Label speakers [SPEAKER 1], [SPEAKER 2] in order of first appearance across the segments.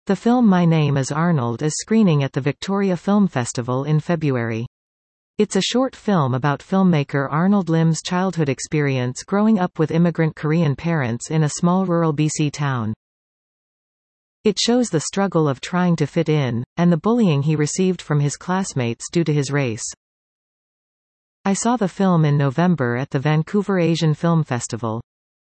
[SPEAKER 1] The film My Name is Arnold is screening at the Victoria Film Festival in February. It's a short film about filmmaker Arnold Lim's childhood experience growing up with immigrant Korean parents in a small rural BC town. It shows the struggle of trying to fit in, and the bullying he received from his classmates due to his race. I saw the film in November at the Vancouver Asian Film Festival.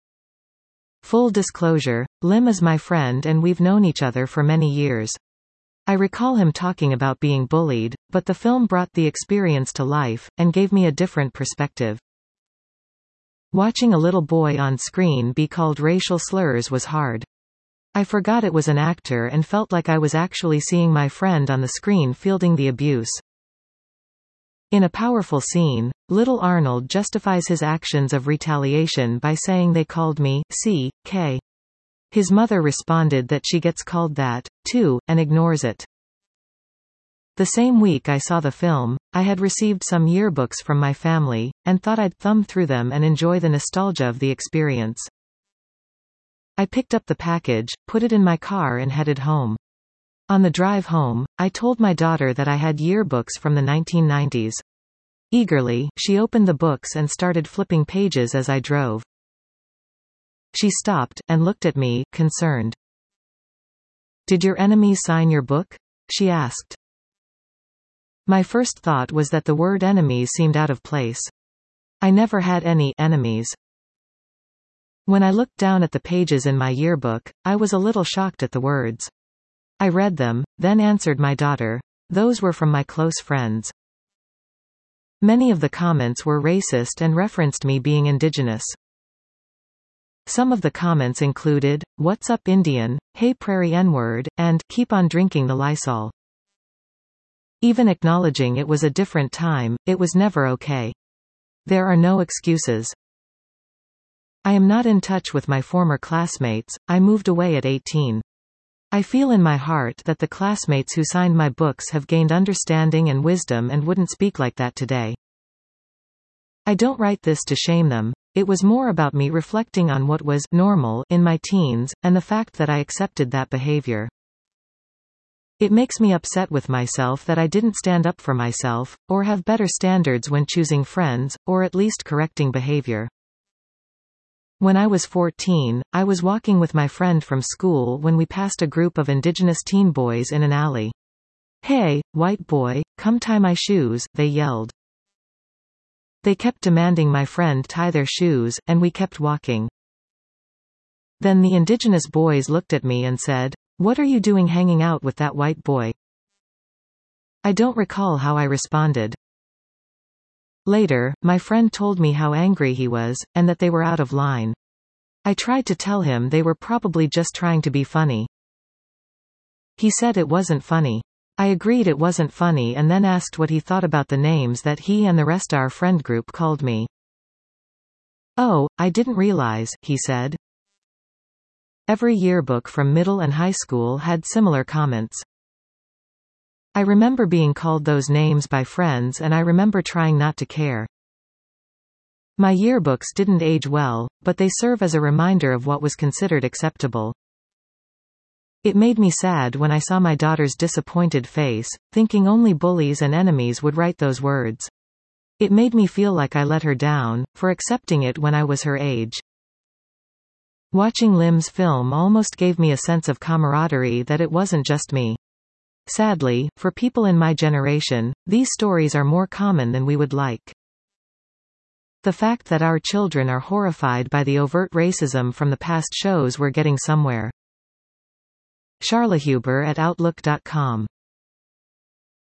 [SPEAKER 1] Full disclosure, Lim is my friend and we've known each other for many years. I recall him talking about being bullied, but the film brought the experience to life, and gave me a different perspective. Watching a little boy on screen be called racial slurs was hard. I forgot it was an actor and felt like I was actually seeing my friend on the screen fielding the abuse. In a powerful scene, little Arnold justifies his actions of retaliation by saying they called me C.K. His mother responded that she gets called that, too, and ignores it. The same week I saw the film, I had received some yearbooks from my family, and thought I'd thumb through them and enjoy the nostalgia of the experience. I picked up the package, put it in my car and headed home. On the drive home, I told my daughter that I had yearbooks from the 1990s. Eagerly, she opened the books and started flipping pages as I drove. She stopped, and looked at me, concerned. "Did your enemies sign your book?" she asked. My first thought was that the word enemies seemed out of place. I never had any enemies. When I looked down at the pages in my yearbook, I was a little shocked at the words. I read them, then answered my daughter. Those were from my close friends. Many of the comments were racist and referenced me being indigenous. Some of the comments included, "What's up Indian?" "Hey prairie N-word," and "Keep on drinking the Lysol." Even acknowledging it was a different time, it was never okay. There are no excuses. I am not in touch with my former classmates. I moved away at 18. I feel in my heart that the classmates who signed my books have gained understanding and wisdom and wouldn't speak like that today. I don't write this to shame them. It was more about me reflecting on what was normal in my teens, and the fact that I accepted that behavior. It makes me upset with myself that I didn't stand up for myself, or have better standards when choosing friends, or at least correcting behavior. When I was 14, I was walking with my friend from school when we passed a group of indigenous teen boys in an alley. "Hey, white boy, come tie my shoes," they yelled. They kept demanding my friend tie their shoes, and we kept walking. Then the indigenous boys looked at me and said, "What are you doing hanging out with that white boy?" I don't recall how I responded. Later, my friend told me how angry he was, and that they were out of line. I tried to tell him they were probably just trying to be funny. He said it wasn't funny. I agreed it wasn't funny and then asked what he thought about the names that he and the rest of our friend group called me. "Oh, I didn't realize," he said. Every yearbook from middle and high school had similar comments. I remember being called those names by friends and I remember trying not to care. My yearbooks didn't age well, but they serve as a reminder of what was considered acceptable. It made me sad when I saw my daughter's disappointed face, thinking only bullies and enemies would write those words. It made me feel like I let her down, for accepting it when I was her age. Watching Lim's film almost gave me a sense of camaraderie that it wasn't just me. Sadly, for people in my generation, these stories are more common than we would like. The fact that our children are horrified by the overt racism from the past shows we're getting somewhere. Charlahuber at Outlook.com